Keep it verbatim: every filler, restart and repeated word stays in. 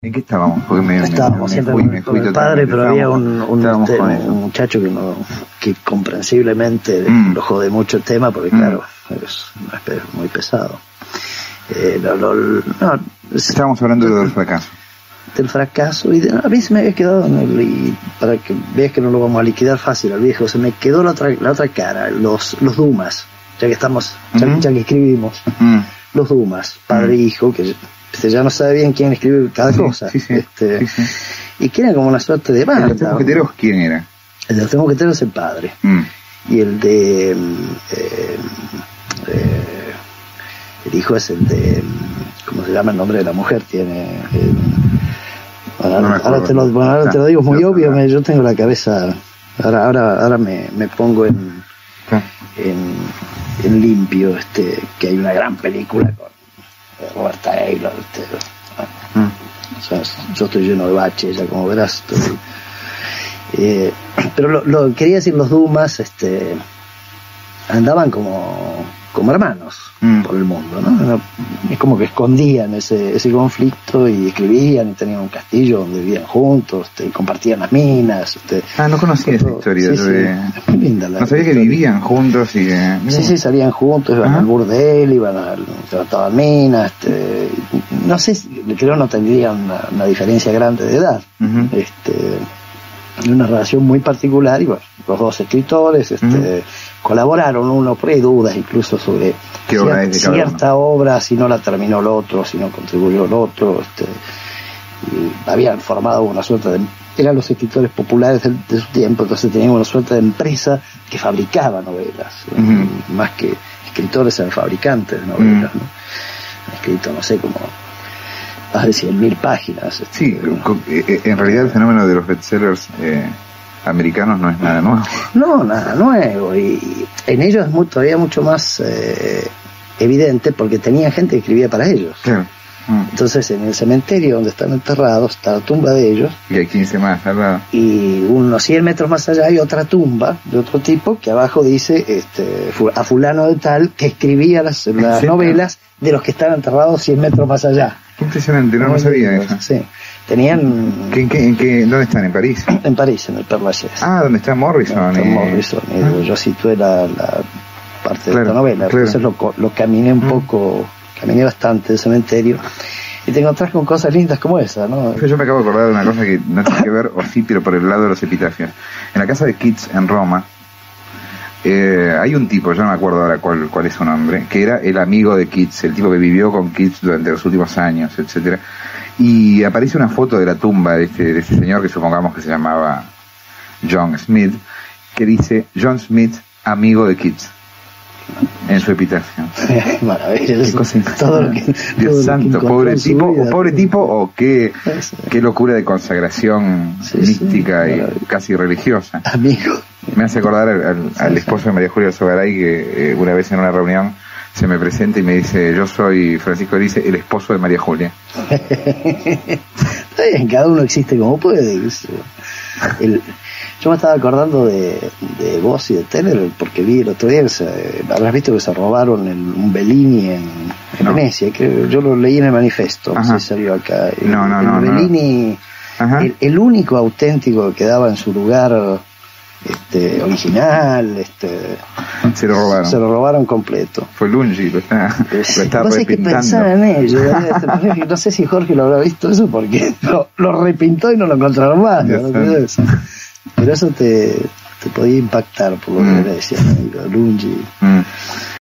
¿En qué estábamos? Porque me, estábamos me, me siempre fui, con, me con fui el padre, pero había un, un, te, un muchacho que no que comprensiblemente mm. lo jode mucho el tema, porque mm. claro, es, es muy pesado. Eh, lo, lo, no, estábamos hablando yo, del fracaso. Del fracaso, y de, a mí se me había quedado, en el, y para que veas que no lo vamos a liquidar fácil al viejo, se me quedó la otra, la otra cara, los, los Dumas, ya que estamos, ya, mm. ya que escribimos, mm. los Dumas, padre e mm. hijo, que ya no sabe bien quién escribe cada cosa, sí, sí, este, sí, sí. y que era como una suerte de banda. ¿El de los Mosqueteros quién era? El de los Mosqueteros es el padre, mm. y el de eh, eh, el hijo es el de, ¿cómo se llama el nombre de la mujer? Tiene eh, bueno, no ahora, ahora, te lo, bueno, ahora te lo digo muy no, obvio, no. Me, yo tengo la cabeza, ahora ahora ahora me, me pongo en, en en limpio, este que hay una gran película con Robert Taylor, este, mm. o sea, yo estoy lleno de baches, ya como verás. Estoy, eh, pero lo, lo quería decir, los Dumas este, andaban como, como hermanos mm. por el mundo, ¿no? Es como que escondían ese, ese conflicto y escribían y tenían un castillo donde vivían juntos, este, y compartían las minas. Este, ah, no conocía esa historia. Sí, de... sí, es muy linda la no sabía historia. Que vivían juntos y que... Sí, sí, salían juntos, iban Ajá. al burdel, iban al trataban minas, este, no sé, creo no tendrían una, una diferencia grande de edad. Uh-huh. Este, una relación muy particular, y bueno, los dos escritores este, uh-huh. colaboraron, uno por ahí dudas incluso sobre ¿Qué obra cier- es de cierta obra, si no la terminó el otro, si no contribuyó el otro, este, y habían formado una suerte de, eran los escritores populares de, de su tiempo, entonces tenían una suerte de empresa que fabricaba novelas, uh-huh. más que escritores, eran fabricantes de novelas, uh-huh. ¿no? Han escrito, no sé, como más de cien mil páginas. Este, sí, en realidad el fenómeno de los bestsellers eh, americanos no es nada nuevo. No, nada nuevo, y en ellos es muy, todavía mucho más eh, evidente, porque tenían gente que escribía para ellos. Claro. Mm. Entonces, en el cementerio donde están enterrados está la tumba de ellos. Y hay quince más, ¿verdad? Y unos cien metros más allá hay otra tumba de otro tipo que abajo dice este, a fulano de tal que escribía las, las ¿Sí? novelas de los que están enterrados cien metros más allá. Qué impresionante, no, no sabía eso. Sí. Tenían... ¿Qué, en qué, en qué, ¿Dónde están? ¿En París? En París, en el Père Lachaise. Ah, ¿dónde está Morrison? Está y... Morrison. Y ah. Yo situé la, la parte de claro, esta novela. Claro. Entonces lo, lo caminé un mm. poco, caminé bastante del cementerio. Y te encontrás con cosas lindas como esa, ¿no? Yo me acabo de acordar de una cosa que no tiene que ver, o sí, pero por el lado de los epitafios. En la casa de Keats en Roma, eh, hay un tipo, yo no me acuerdo ahora cuál, cuál es su nombre, que era el amigo de Keats, el tipo que vivió con Keats durante los últimos años, etcétera. Y aparece una foto de la tumba de este, de este señor, que supongamos que se llamaba John Smith, que dice John Smith, amigo de Keats, en su epitafio. Maravilloso. Qué cosa todo lo que, Dios todo santo, lo que pobre tipo, vida, o pobre tipo, o qué, sí. qué locura de consagración sí, mística sí, y casi religiosa. Amigo. Me hace acordar al, al, sí, al esposo sí. de María Julia Sogaray, que eh, una vez en una reunión se me presenta y me dice, yo soy, Francisco dice, el esposo de María Julia. Está bien, cada uno existe como puede. El, yo me estaba acordando de, de vos y de Teller, porque vi el otro día, se, habrás visto que se robaron el, un Bellini en, en no. Venecia, que yo lo leí en el manifiesto, no sé si salió acá. El, no, no, el no. Bellini, no. El, el único auténtico que quedaba en su lugar este original, este se lo robaron. Se lo robaron completo. Fue Lungi, lo está, lo está no sé qué pensar en ello. No sé si Jorge lo habrá visto eso, porque lo, lo repintó y no lo encontraron más. ¿No? Pero eso te, te podía impactar por lo que mm. le decían, Lungi. Mm.